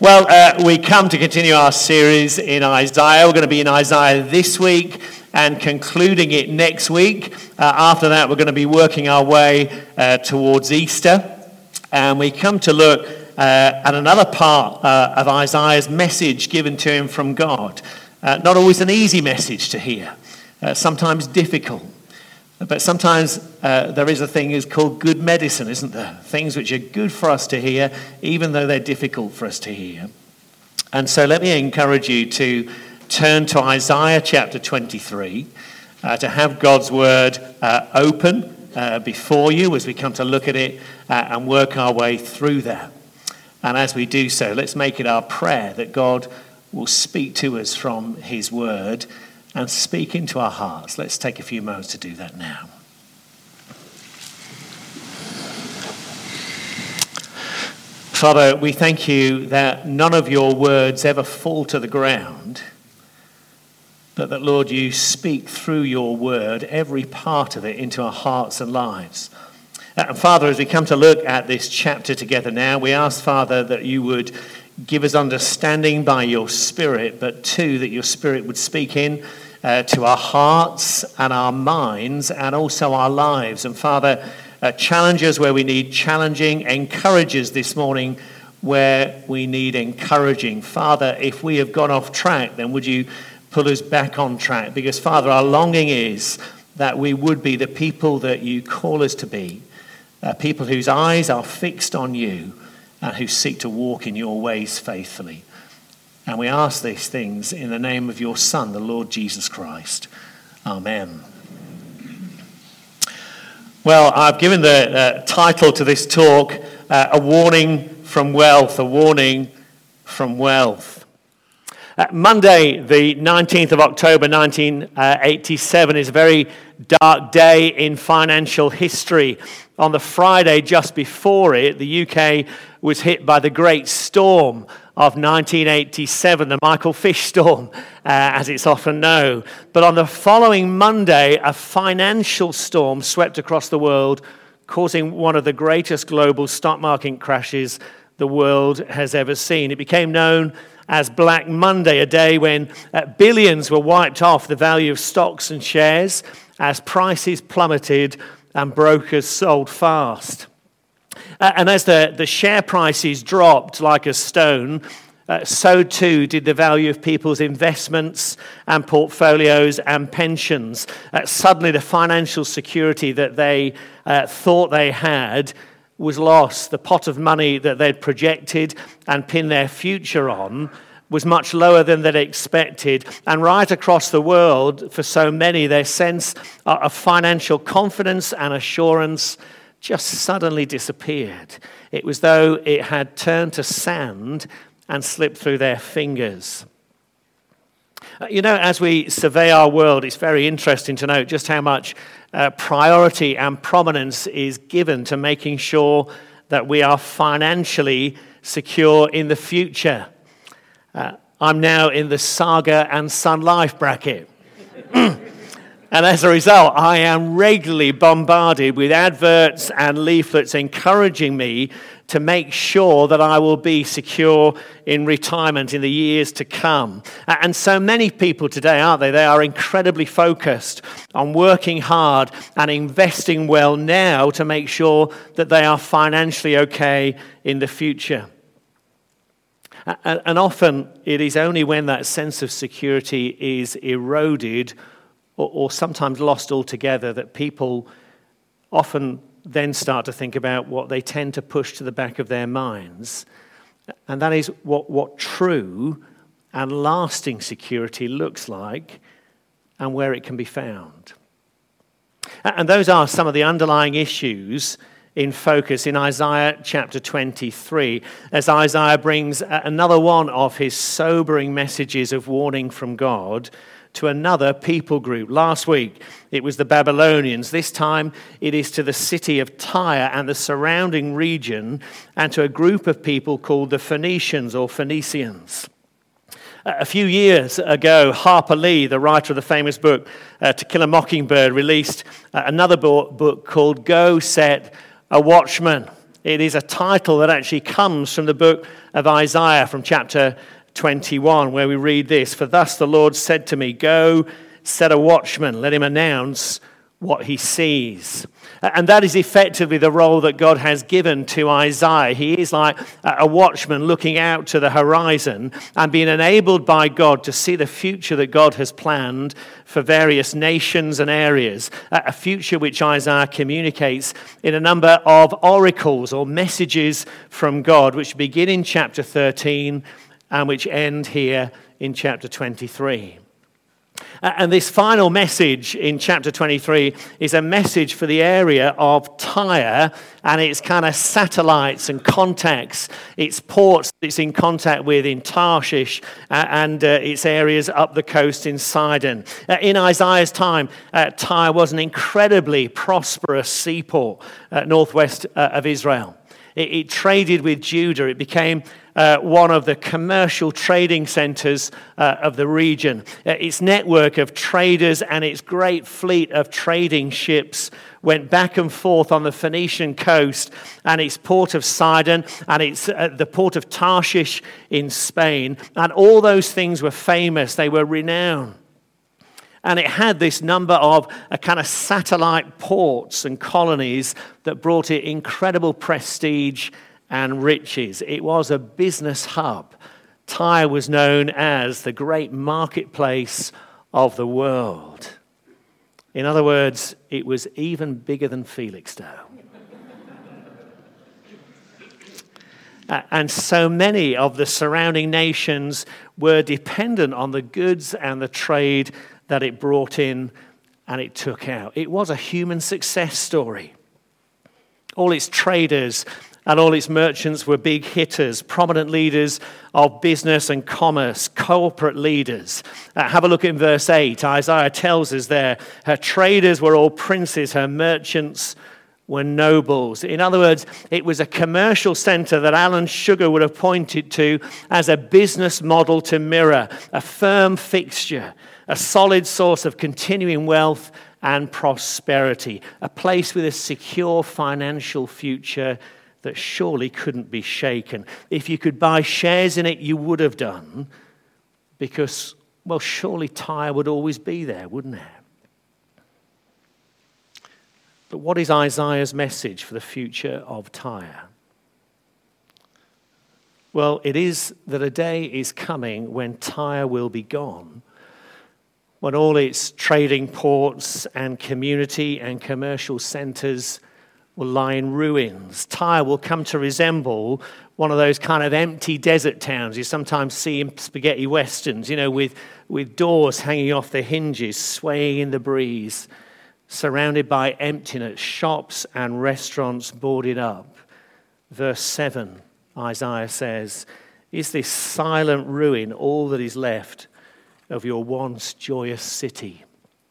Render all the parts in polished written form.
We come to continue our series in Isaiah. We're going to be in Isaiah this week and concluding it next week. After that, we're going to be working our way towards Easter. And we come to look at another part of Isaiah's message given to him from God. Not always an easy message to hear, sometimes difficult. But sometimes there is a thing is called good medicine, isn't there? Things which are good for us to hear, even though they're difficult for us to hear. And so let me encourage you to turn to Isaiah chapter 23, to have God's word open before you as we come to look at it and work our way through that. And as we do so, let's make it our prayer that God will speak to us from his word and speak into our hearts. Let's take a few moments to do that now. Father, we thank you that none of your words ever fall to the ground, but that, Lord, you speak through your word, every part of it, into our hearts and lives. And Father, as we come to look at this chapter together now, we ask, Father, that you would give us understanding by your Spirit, but too, that your Spirit would speak in to our hearts and our minds and also our lives. And Father, challenge us where we need challenging, encourage us this morning where we need encouraging. Father, if we have gone off track, then would you pull us back on track? Because Father, our longing is that we would be the people that you call us to be, people whose eyes are fixed on you and who seek to walk in your ways faithfully. And we ask these things in the name of your Son, the Lord Jesus Christ. Amen. Well, I've given the title to this talk, A Warning from Wealth, A Warning from Wealth. Monday, the 19th of October, 1987, is a very dark day in financial history. On the Friday just before it, the UK was hit by the great storm of 1987, the Michael Fish storm, as it's often known. But on the following Monday, a financial storm swept across the world, causing one of the greatest global stock market crashes the world has ever seen. It became known as Black Monday, a day when billions were wiped off the value of stocks and shares as prices plummeted and brokers sold fast. And as the share prices dropped like a stone, so too did the value of people's investments and portfolios and pensions. Suddenly the financial security that they thought they had was lost. The pot of money that they'd projected and pinned their future on was much lower than they'd expected. And right across the world, for so many, their sense of financial confidence and assurance just suddenly disappeared. It was though it had turned to sand and slipped through their fingers. As we survey our world, it's very interesting to note just how much priority and prominence is given to making sure that we are financially secure in the future. I'm now in the Saga and Sun Life bracket. And as a result, I am regularly bombarded with adverts and leaflets encouraging me to make sure that I will be secure in retirement in the years to come. And so many people today, aren't they? They are incredibly focused on working hard and investing well now to make sure that they are financially okay in the future. And often it is only when that sense of security is eroded or sometimes lost altogether that people often then start to think about what they tend to push to the back of their minds. And that is what true and lasting security looks like and where it can be found. And those are some of the underlying issues in focus in Isaiah chapter 23, as Isaiah brings another one of his sobering messages of warning from God to another people group. Last week, it was the Babylonians. This time, it is to the city of Tyre and the surrounding region, and to a group of people called the Phoenicians or Phoenicians. A few years ago, Harper Lee, the writer of the famous book To Kill a Mockingbird, released another book called Go Set a Watchman. It is a title that actually comes from the book of Isaiah from chapter 21, where we read this: "For thus the Lord said to me, go, set a watchman, let him announce what he sees." And that is effectively the role that God has given to Isaiah. He is like a watchman looking out to the horizon and being enabled by God to see the future that God has planned for various nations and areas, a future which Isaiah communicates in a number of oracles or messages from God, which begin in chapter 13 and which end here in chapter 23. And this final message in chapter 23 is a message for the area of Tyre and its kind of satellites and contacts, its ports that it's in contact with in Tarshish and its areas up the coast in Sidon. In Isaiah's time, Tyre was an incredibly prosperous seaport northwest of Israel. It traded with Judah. It became one of the commercial trading centers of the region. Its network of traders and its great fleet of trading ships went back and forth on the Phoenician coast, and its port of Sidon and its the port of Tarshish in Spain. And all those things were famous. They were renowned. And it had this number of kind of satellite ports and colonies that brought it incredible prestige and riches. It was a business hub. Tyre was known as the great marketplace of the world. In other words, it was even bigger than Felixstowe. And so many of the surrounding nations were dependent on the goods and the trade that it brought in and it took out. It was a human success story. All its traders and all its merchants were big hitters, prominent leaders of business and commerce, corporate leaders. Have a look in verse 8. Isaiah tells us there, her traders were all princes, her merchants were nobles. In other words, it was a commercial center that Alan Sugar would have pointed to as a business model to mirror, a firm fixture, a solid source of continuing wealth and prosperity, a place with a secure financial future that surely couldn't be shaken. If you could buy shares in it, you would have done, because, well, surely Tyre would always be there, wouldn't it? But what is Isaiah's message for the future of Tyre? Well, it is that a day is coming when Tyre will be gone, when all its trading ports and community and commercial centers will lie in ruins. Tyre will come to resemble one of those kind of empty desert towns you sometimes see in spaghetti westerns, with doors hanging off the hinges, swaying in the breeze, surrounded by emptiness, shops and restaurants boarded up. Verse 7, Isaiah says, "Is this silent ruin all that is left of your once joyous city?"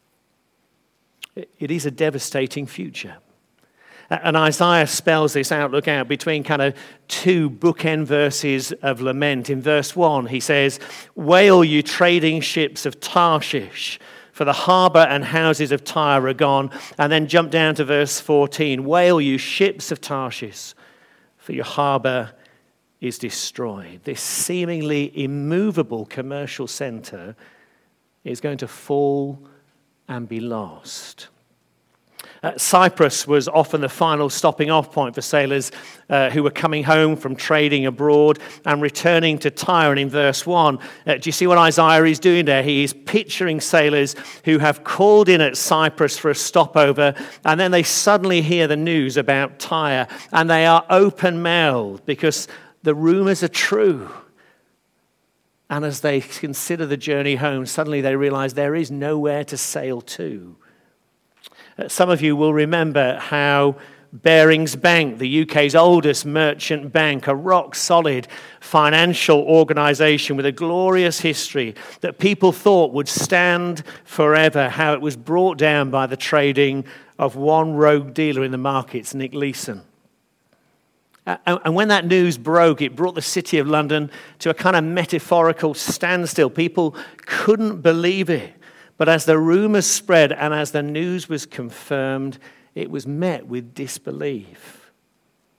It is a devastating future. And Isaiah spells this outlook out between kind of two bookend verses of lament. In verse 1, he says, "Wail, you trading ships of Tarshish, for the harbor and houses of Tyre are gone." And then jump down to verse 14. "Wail, you ships of Tarshish, for your harbor is destroyed." This seemingly immovable commercial center is going to fall and be lost. Cyprus was often the final stopping off point for sailors who were coming home from trading abroad and returning to Tyre. And in verse 1, do you see what Isaiah is doing there? He is picturing sailors who have called in at Cyprus for a stopover, and then they suddenly hear the news about Tyre, and they are open-mouthed because the rumors are true. And as they consider the journey home, suddenly they realize there is nowhere to sail to. Some of you will remember how Barings Bank, the UK's oldest merchant bank, a rock-solid financial organisation with a glorious history that people thought would stand forever, how it was brought down by the trading of one rogue dealer in the markets, Nick Leeson. And when that news broke, it brought the City of London to a kind of metaphorical standstill. People couldn't believe it. But as the rumors spread and as the news was confirmed, it was met with disbelief.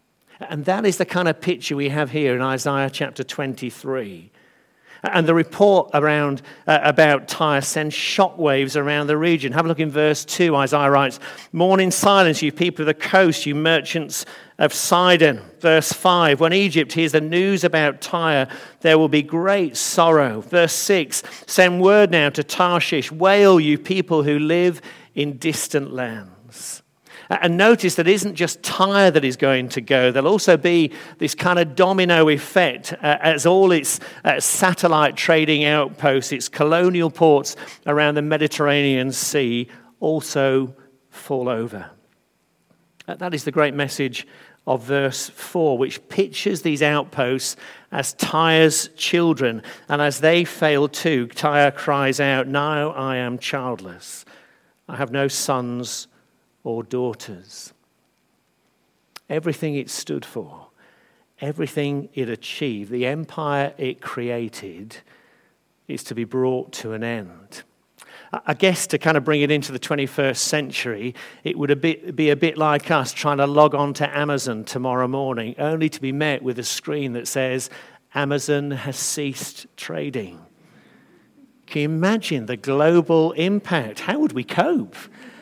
And that is the kind of picture we have here in Isaiah chapter 23. And the report about Tyre sends shockwaves around the region. Have a look in verse 2. Isaiah writes, "Mourn in silence, you people of the coast, you merchants of Sidon." Verse 5, "When Egypt hears the news about Tyre, there will be great sorrow." Verse 6, "Send word now to Tarshish, wail, you people who live in distant lands." And notice that it isn't just Tyre that is going to go. There'll also be this kind of domino effect as all its satellite trading outposts, its colonial ports around the Mediterranean Sea also fall over. That is the great message of verse 4, which pictures these outposts as Tyre's children. And as they fail too, Tyre cries out, "Now I am childless. I have no sons or daughters." Everything it stood for, everything it achieved, the empire it created, is to be brought to an end. I guess to kind of bring it into the 21st century, it would be a bit like us trying to log on to Amazon tomorrow morning, only to be met with a screen that says, "Amazon has ceased trading." Can you imagine the global impact? How would we cope?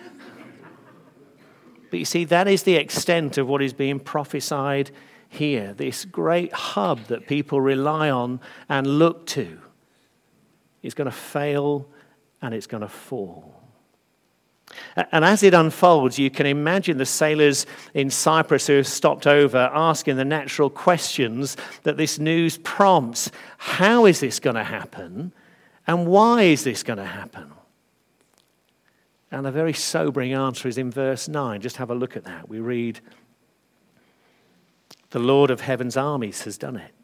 But you see, that is the extent of what is being prophesied here. This great hub that people rely on and look to is going to fail and it's going to fall. And as it unfolds, you can imagine the sailors in Cyprus who have stopped over asking the natural questions that this news prompts. How is this going to happen? And why is this going to happen? And a very sobering answer is in verse 9. Just have a look at that. We read, "The Lord of heaven's armies has done it."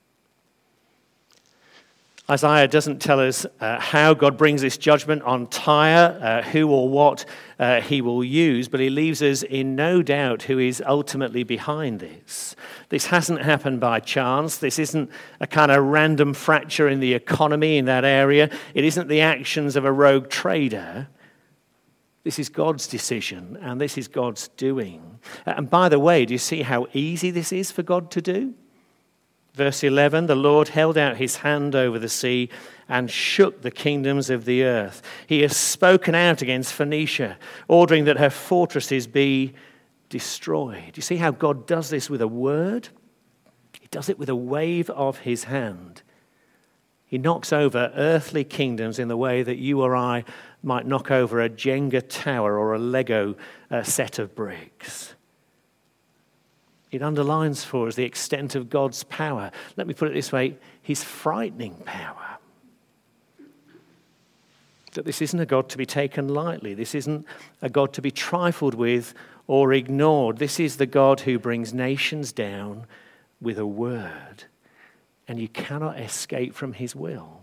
Isaiah doesn't tell us how God brings this judgment on Tyre, who or what he will use, but he leaves us in no doubt who is ultimately behind this. This hasn't happened by chance. This isn't a kind of random fracture in the economy in that area. It isn't the actions of a rogue trader. This is God's decision, and this is God's doing. And by the way, do you see how easy this is for God to do? Verse 11, "The Lord held out his hand over the sea and shook the kingdoms of the earth. He has spoken out against Phoenicia, ordering that her fortresses be destroyed." You see how God does this with a word? He does it with a wave of his hand. He knocks over earthly kingdoms in the way that you or I might knock over a Jenga tower or a Lego set of bricks. It underlines for us the extent of God's power. Let me put it this way, his frightening power. That this isn't a God to be taken lightly. This isn't a God to be trifled with or ignored. This is the God who brings nations down with a word. And you cannot escape from his will.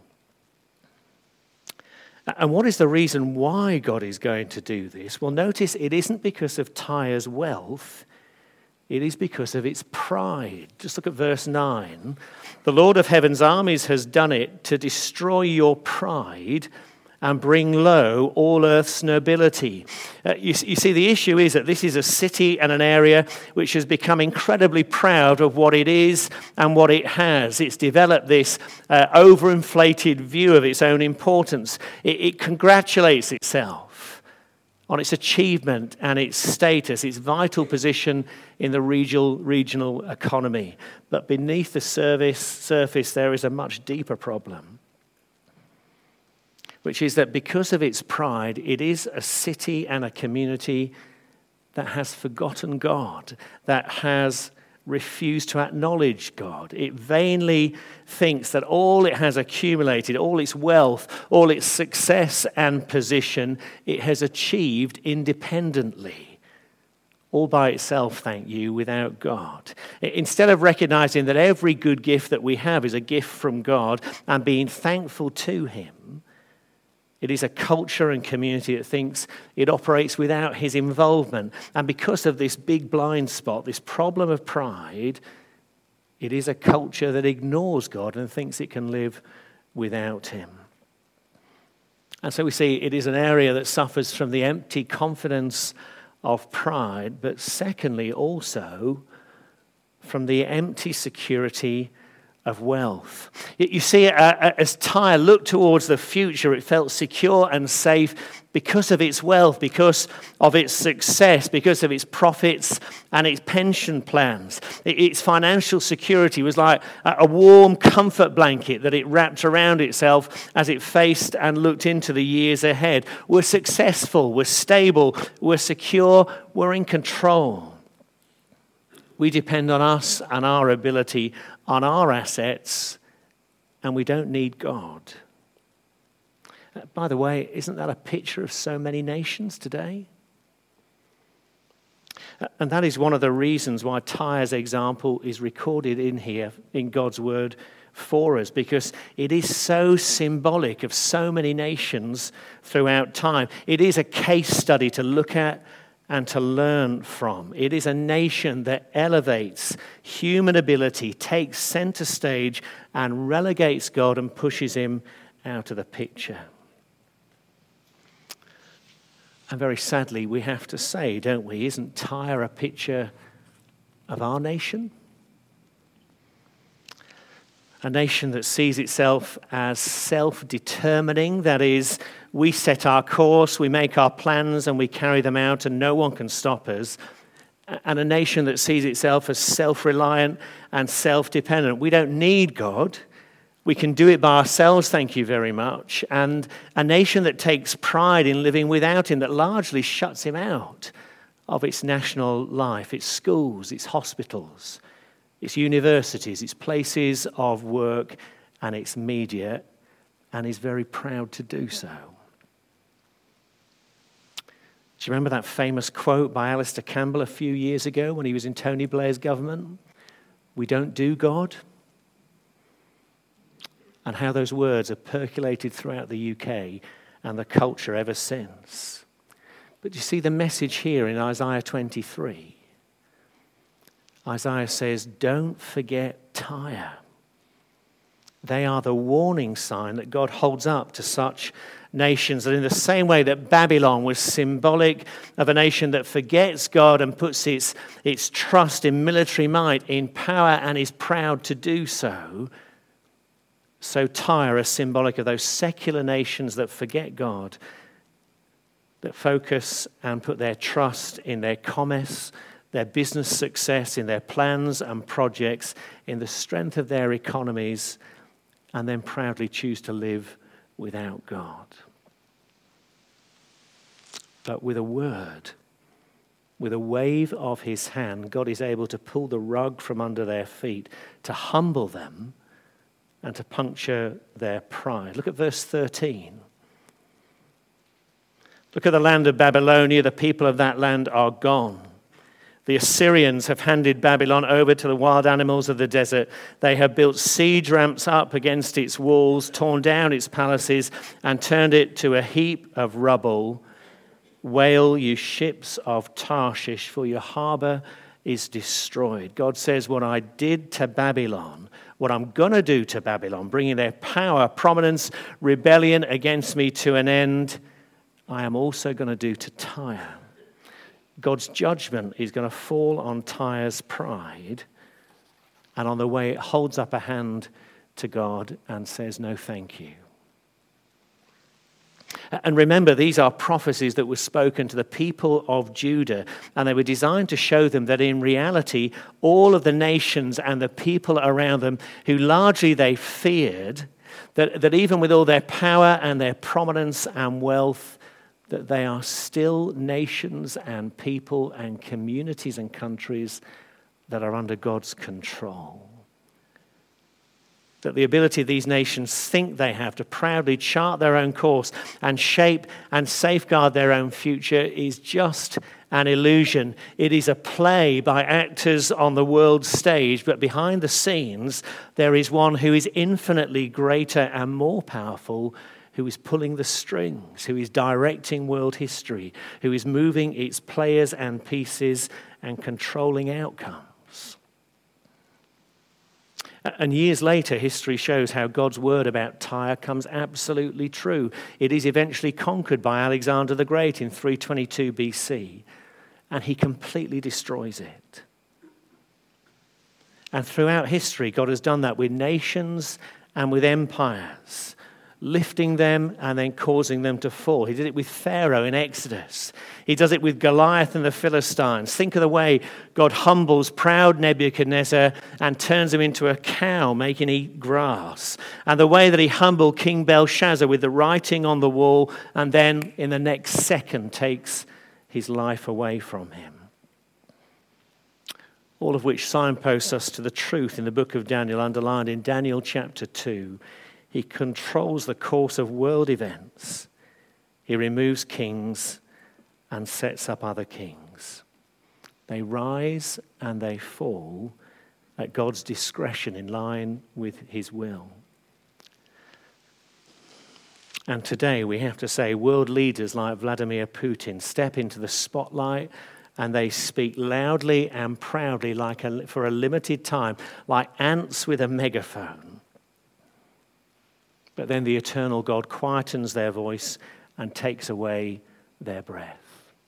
And what is the reason why God is going to do this? Well, notice it isn't because of Tyre's wealth. It is because of its pride. Just look at verse 9. "The Lord of heaven's armies has done it to destroy your pride and bring low all earth's nobility." You see, the issue is that this is a city and an area which has become incredibly proud of what it is and what it has. It's developed this overinflated view of its own importance. It congratulates itself on its achievement and its status, its vital position in the regional economy. But beneath the surface, there is a much deeper problem, which is that because of its pride, it is a city and a community that has forgotten God, that has refused to acknowledge God. It vainly thinks that all it has accumulated, all its wealth, all its success and position, it has achieved independently, all by itself, thank you, without God. Instead of recognizing that every good gift that we have is a gift from God and being thankful to him, it is a culture and community that thinks it operates without his involvement. And because of this big blind spot, this problem of pride, it is a culture that ignores God and thinks it can live without him. And so we see it is an area that suffers from the empty confidence of pride, but secondly also from the empty security of wealth. You see, as Tyre looked towards the future, it felt secure and safe because of its wealth, because of its success, because of its profits and its pension plans. Its financial security was like a warm comfort blanket that it wrapped around itself as it faced and looked into the years ahead. We're successful, we're stable, we're secure, we're in control. We depend on us and our ability, on our assets, and we don't need God. By the way, isn't that a picture of so many nations today? And that is one of the reasons why Tyre's example is recorded in here, in God's word for us, because it is so symbolic of so many nations throughout time. It is a case study to look at and to learn from. It is a nation that elevates human ability, takes center stage, and relegates God and pushes him out of the picture. And very sadly, we have to say, don't we, isn't Tyre a picture of our nation? A nation that sees itself as self-determining, that is, we set our course, we make our plans, and we carry them out, and no one can stop us. And a nation that sees itself as self-reliant and self-dependent. We don't need God. We can do it by ourselves, thank you very much. And a nation that takes pride in living without him, that largely shuts him out of its national life, its schools, its hospitals, its universities, its places of work, and its media, and is very proud to do so. Do you remember that famous quote by Alistair Campbell a few years ago when he was in Tony Blair's government? We don't do God. And how those words have percolated throughout the UK and the culture ever since. But you see the message here in Isaiah 23. Isaiah says, don't forget Tyre. They are the warning sign that God holds up to such nations, that in the same way that Babylon was symbolic of a nation that forgets God and puts its trust in military might, in power, and is proud to do so, so Tyre is symbolic of those secular nations that forget God, that focus and put their trust in their commerce, their business success, in their plans and projects, in the strength of their economies, and then proudly choose to live without God. But with a word, with a wave of his hand, God is able to pull the rug from under their feet, to humble them and to puncture their pride. Look at verse 13. Look at the land of Babylonia. The people of that land are gone. The Assyrians have handed Babylon over to the wild animals of the desert. They have built siege ramps up against its walls, torn down its palaces, and turned it to a heap of rubble. Wail, you ships of Tarshish, for your harbor is destroyed. God says, what I did to Babylon, what I'm going to do to Babylon, bringing their power, prominence, rebellion against me to an end, I am also going to do to Tyre. God's judgment is going to fall on Tyre's pride and on the way it holds up a hand to God and says, no, thank you. And remember, these are prophecies that were spoken to the people of Judah, and they were designed to show them that in reality, all of the nations and the people around them, who largely they feared, that even with all their power and their prominence and wealth, that they are still nations and people and communities and countries that are under God's control. That the ability these nations think they have to proudly chart their own course and shape and safeguard their own future is just an illusion. It is a play by actors on the world stage, but behind the scenes there is one who is infinitely greater and more powerful, who is pulling the strings, who is directing world history, who is moving its players and pieces and controlling outcomes. And years later, history shows how God's word about Tyre comes absolutely true. It is eventually conquered by Alexander the Great in 322 BC, and he completely destroys it. And throughout history, God has done that with nations and with empires, lifting them and then causing them to fall. He did it with Pharaoh in Exodus. He does it with Goliath and the Philistines. Think of the way God humbles proud Nebuchadnezzar and turns him into a cow, making him eat grass. And the way that he humbled King Belshazzar with the writing on the wall and then in the next second takes his life away from him. All of which signposts us to the truth in the book of Daniel, underlined in Daniel chapter 2. He controls the course of world events. He removes kings and sets up other kings. They rise and they fall at God's discretion in line with his will. And today we have to say world leaders like Vladimir Putin step into the spotlight and they speak loudly and proudly for a limited time, like ants with a megaphone. But then the eternal God quietens their voice and takes away their breath.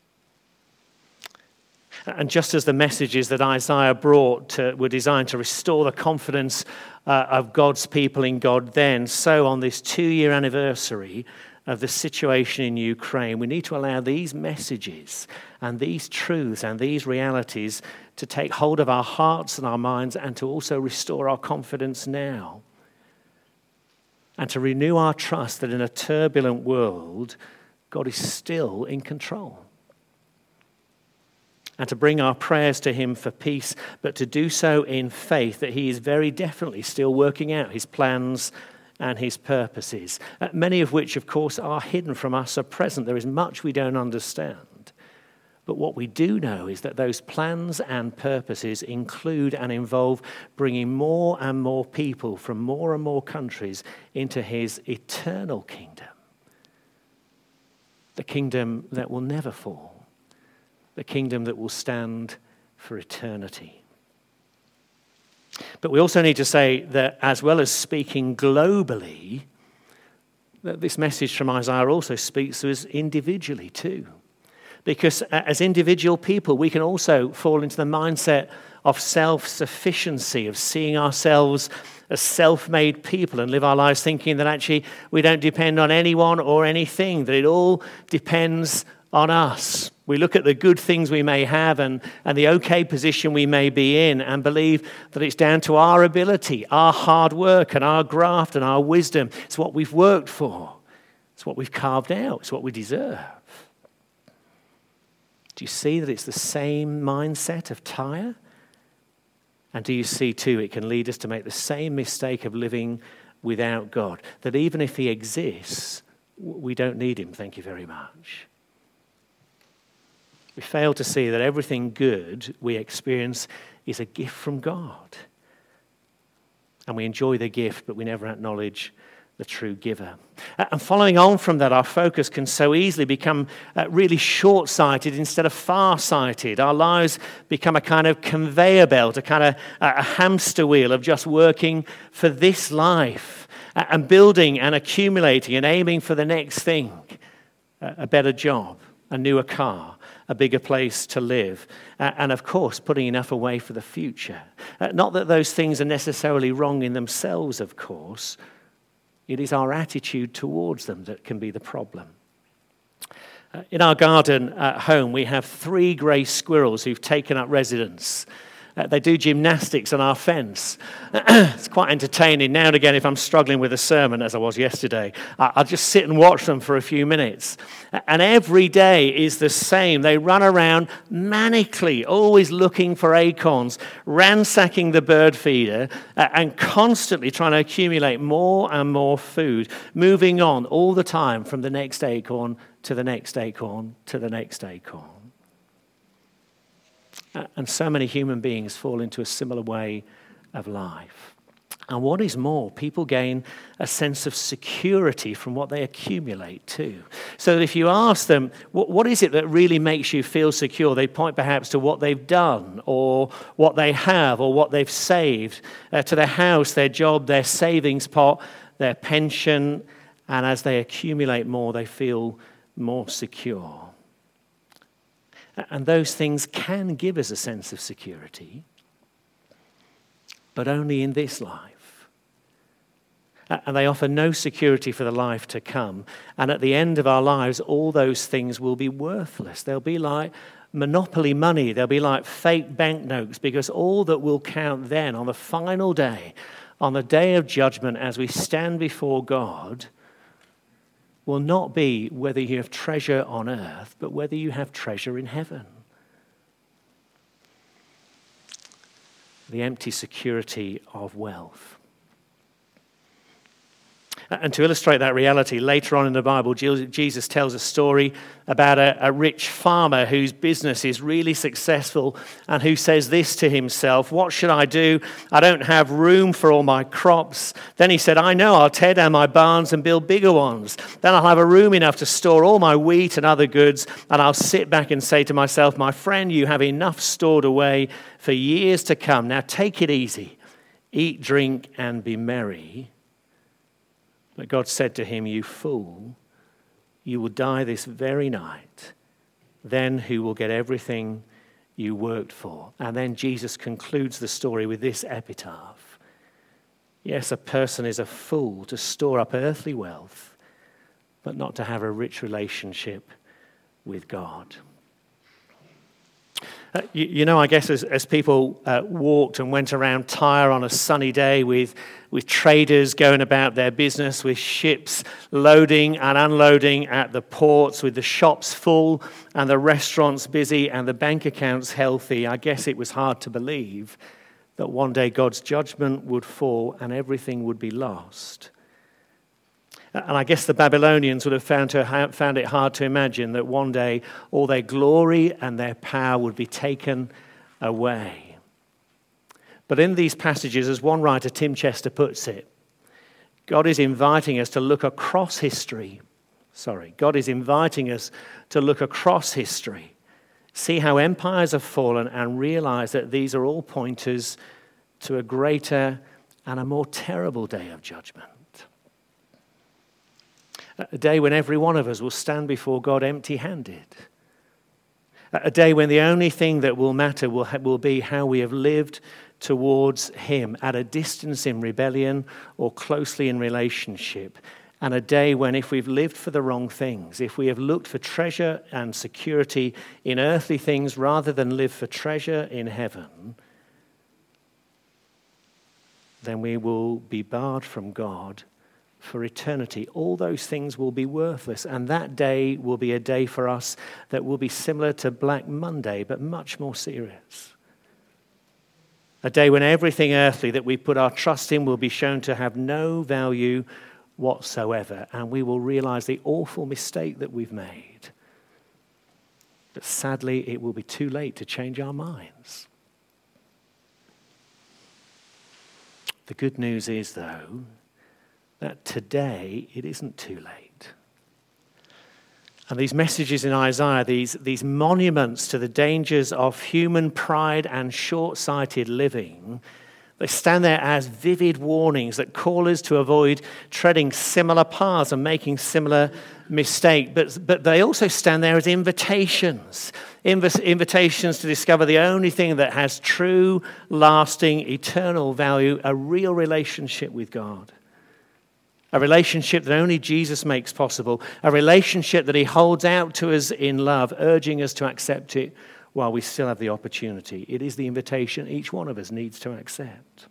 And just as the messages that Isaiah brought were designed to restore the confidence of God's people in God then, so on this 2-year anniversary of the situation in Ukraine, we need to allow these messages and these truths and these realities to take hold of our hearts and our minds and to also restore our confidence now. And to renew our trust that in a turbulent world, God is still in control. And to bring our prayers to him for peace, but to do so in faith that he is very definitely still working out his plans and his purposes, many of which, of course, are hidden from us at present. There is much we don't understand. But what we do know is that those plans and purposes include and involve bringing more and more people from more and more countries into his eternal kingdom. The kingdom that will never fall. The kingdom that will stand for eternity. But we also need to say that as well as speaking globally, that this message from Isaiah also speaks to us individually too. Because as individual people, we can also fall into the mindset of self-sufficiency, of seeing ourselves as self-made people and live our lives thinking that actually we don't depend on anyone or anything, that it all depends on us. We look at the good things we may have and the okay position we may be in and believe that it's down to our ability, our hard work and our graft and our wisdom. It's what we've worked for. It's what we've carved out. It's what we deserve. Do you see that it's the same mindset of Tyre? And do you see too it can lead us to make the same mistake of living without God? That even if he exists, we don't need him, thank you very much. We fail to see that everything good we experience is a gift from God. And we enjoy the gift, but we never acknowledge the true giver. And following on from that, our focus can so easily become really short-sighted instead of far-sighted. Our lives become a kind of conveyor belt, a kind of a hamster wheel of just working for this life and building and accumulating and aiming for the next thing, a better job, a newer car, a bigger place to live, and of course, putting enough away for the future. Not that those things are necessarily wrong in themselves, of course. It is our attitude towards them that can be the problem. In our garden at home, we have 3 grey squirrels who've taken up residence. They do gymnastics on our fence. It's quite entertaining. Now and again, if I'm struggling with a sermon, as I was yesterday, I'll just sit and watch them for a few minutes. And every day is the same. They run around manically, always looking for acorns, ransacking the bird feeder, and constantly trying to accumulate more and more food, moving on all the time from the next acorn to the next acorn to the next acorn. And so many human beings fall into a similar way of life. And what is more, people gain a sense of security from what they accumulate too. So that if you ask them, what is it that really makes you feel secure? They point perhaps to what they've done or what they have or what they've saved, to their house, their job, their savings pot, their pension. And as they accumulate more, they feel more secure. And those things can give us a sense of security. but only in this life. And they offer no security for the life to come. And at the end of our lives, all those things will be worthless. They'll be like monopoly money. They'll be like fake banknotes, because all that will count then on the final day, on the day of judgment as we stand before God, will not be whether you have treasure on earth, but whether you have treasure in heaven. The empty security of wealth. And to illustrate that reality, later on in the Bible, Jesus tells a story about a rich farmer whose business is really successful and who says this to himself: "What should I do? I don't have room for all my crops." Then he said, "I know, I'll tear down my barns and build bigger ones. Then I'll have a room enough to store all my wheat and other goods, and I'll sit back and say to myself, 'My friend, you have enough stored away for years to come. Now take it easy. Eat, drink, and be merry.' But God said to him, 'You fool, you will die this very night. Then who will get everything you worked for?'" And then Jesus concludes the story with this epitaph: "Yes, a person is a fool to store up earthly wealth, but not to have a rich relationship with God." I guess as people walked and went around Tyre on a sunny day with traders going about their business, with ships loading and unloading at the ports, with the shops full and the restaurants busy and the bank accounts healthy, I guess it was hard to believe that one day God's judgment would fall and everything would be lost. And I guess the Babylonians would have found it hard to imagine that one day all their glory and their power would be taken away. But in these passages, as one writer, Tim Chester, puts it, God is inviting us to look across history. God is inviting us to look across history, see how empires have fallen, and realize that these are all pointers to a greater and a more terrible day of judgment. A day when every one of us will stand before God empty-handed. A day when the only thing that will matter will be how we have lived towards Him, at a distance in rebellion or closely in relationship. And a day when, if we've lived for the wrong things, if we have looked for treasure and security in earthly things rather than live for treasure in heaven, then we will be barred from God for eternity. All those things will be worthless, and that day will be a day for us that will be similar to Black Monday, but much more serious. A day when everything earthly that we put our trust in will be shown to have no value whatsoever, and we will realize the awful mistake that we've made. But sadly, it will be too late to change our minds. The good news is, though, that today it isn't too late. And these messages in Isaiah, these monuments to the dangers of human pride and short-sighted living, they stand there as vivid warnings that call us to avoid treading similar paths and making similar mistakes. But they also stand there as invitations to discover the only thing that has true, lasting, eternal value, a real relationship with God. A relationship that only Jesus makes possible. A relationship that He holds out to us in love, urging us to accept it while we still have the opportunity. It is the invitation each one of us needs to accept.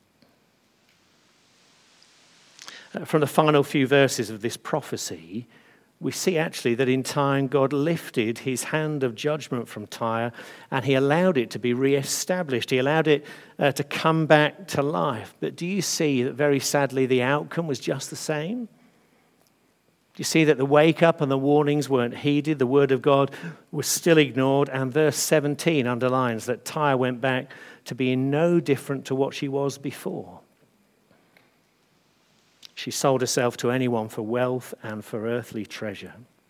From the final few verses of this prophecy, we see actually that in time God lifted His hand of judgment from Tyre and He allowed it to be re-established. He allowed it to come back to life. But do you see that very sadly the outcome was just the same? Do you see that the wake up and the warnings weren't heeded? The word of God was still ignored. And verse 17 underlines that Tyre went back to being no different to what she was before. She sold herself to anyone for wealth and for earthly treasure.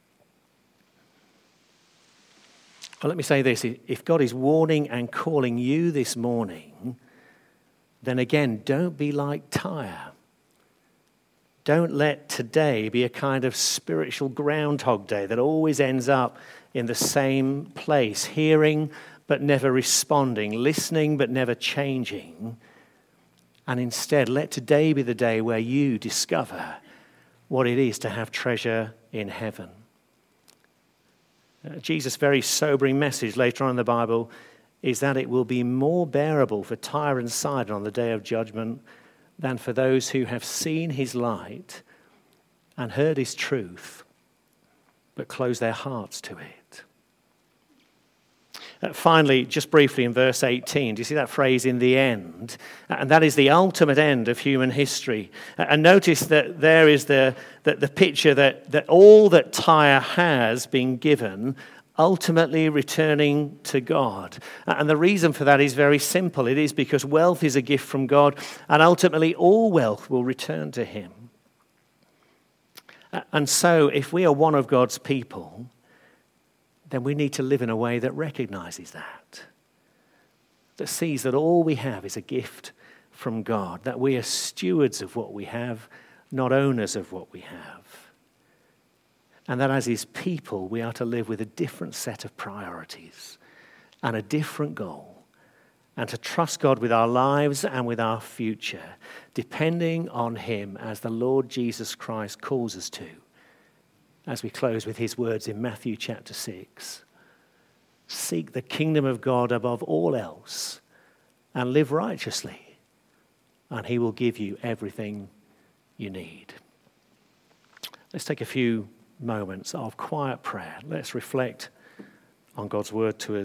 Well, let me say this. If God is warning and calling you this morning, then again, don't be like Tyre. Don't let today be a kind of spiritual Groundhog Day that always ends up in the same place, hearing but never responding, listening but never changing. And instead, let today be the day where you discover what it is to have treasure in heaven. Jesus' very sobering message later on in the Bible is that it will be more bearable for Tyre and Sidon on the day of judgment than for those who have seen his light and heard his truth, but close their hearts to it. Finally, just briefly in verse 18, do you see that phrase, in the end? And that is the ultimate end of human history. And notice that there is the picture that all that Tyre has been given, ultimately returning to God. And the reason for that is very simple. It is because wealth is a gift from God, and ultimately all wealth will return to him. And so, if we are one of God's people, then we need to live in a way that recognizes that sees that all we have is a gift from God, that we are stewards of what we have, not owners of what we have. And that as his people, we are to live with a different set of priorities and a different goal, and to trust God with our lives and with our future, depending on him as the Lord Jesus Christ calls us to. As we close with his words in Matthew chapter 6, seek the kingdom of God above all else and live righteously, and he will give you everything you need. Let's take a few moments of quiet prayer. Let's reflect on God's word to us.